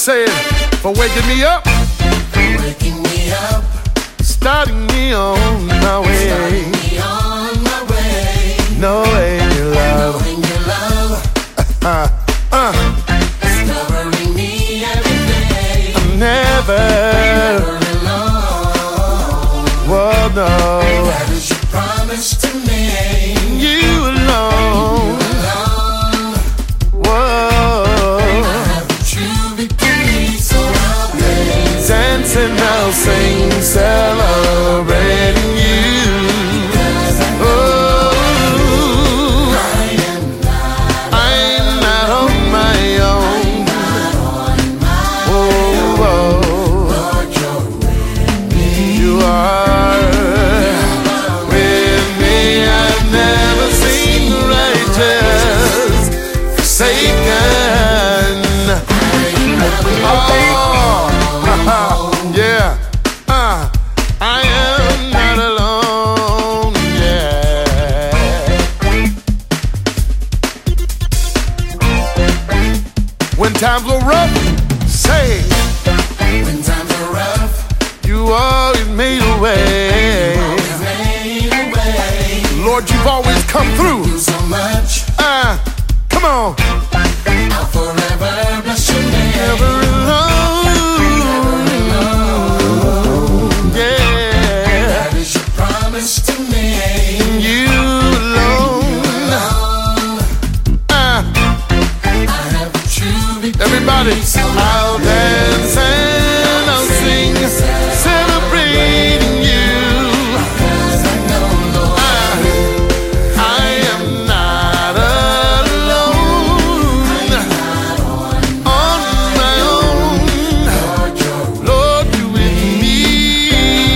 said, for waking me up, starting me on my way. Knowing your love, discovering me every day. I'm never alone. Whoa, no. That is your promise to me. You alone. Whoa. I have a true victory, so I'll dance. Dancing, I'll sing, celebrating you. Times were rough, say. When times are rough, you always made a way. Lord, you've always come through. So much. Come on. I'll forever bless your name. Never alone. Yeah. That is your promise to me. You alone. Everybody, I'll dance and I'll sing, celebrating you. I am not alone, on my own. Lord, you with me.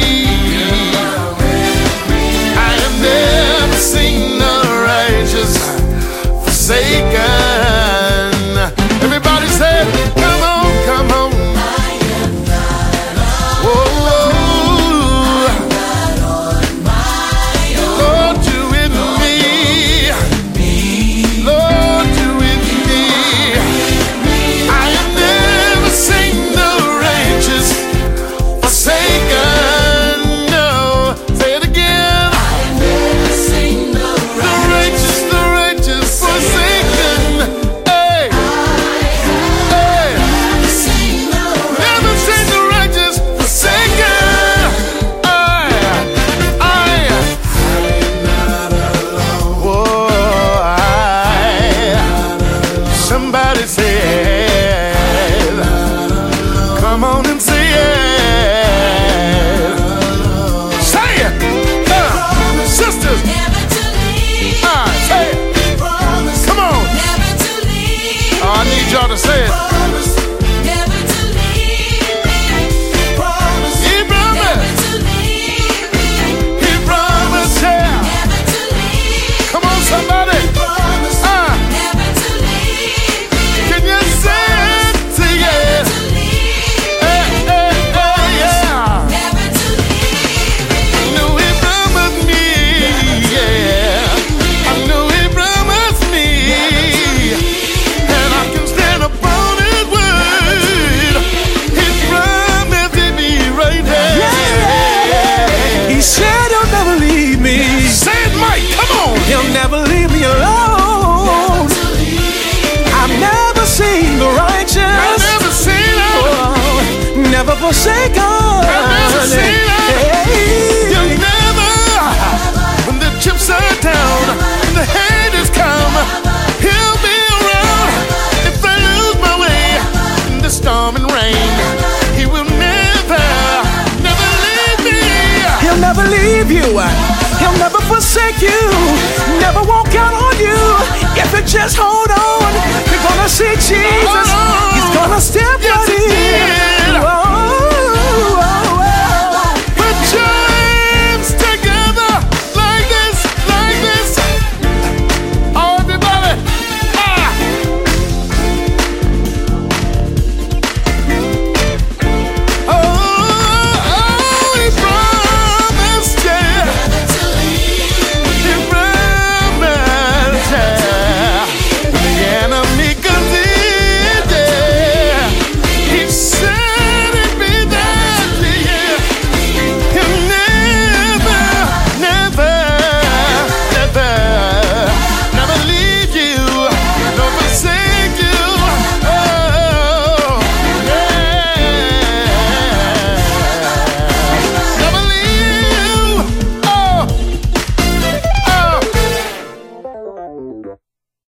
I have never seen the righteous forsaken. Everybody said, come on, come on. I am not alone. Whoa, I'm not on my own. Lord, you with me. Lord, you with me. I have never seen the righteous forsaken. No, say it again. I've never seen the righteous forsaken. Somebody said, come on and say it. Say it. Sisters. Never to leave. Say it. Promise. Come on. Never to leave. I need y'all to say it. Promise. Never to leave. Promise. He promised. Never to leave. He promised, yeah. Never to leave. Come on, somebody. Promise. Never to leave. Can you say it? Say it. To leave. Yeah. Never to leave. I knew he promised me, yeah. I knew he promised me, and I can stand upon his word. His promise to be right there. Yeah. He said he'll never leave me. Say it, Mike. Come on. He'll never leave me alone. I've never seen the righteous. I've never seen him. Never forsaken. I've never seen him. You'll never. When the chips are down and the haters come, he'll be around. If I lose my way in the storm and rain, he will never leave me. He'll never leave you. He'll never forsake you. Never walk out on you. If you just hold on, you're gonna see Jesus. He's gonna step right in. Yes, he did. Oh.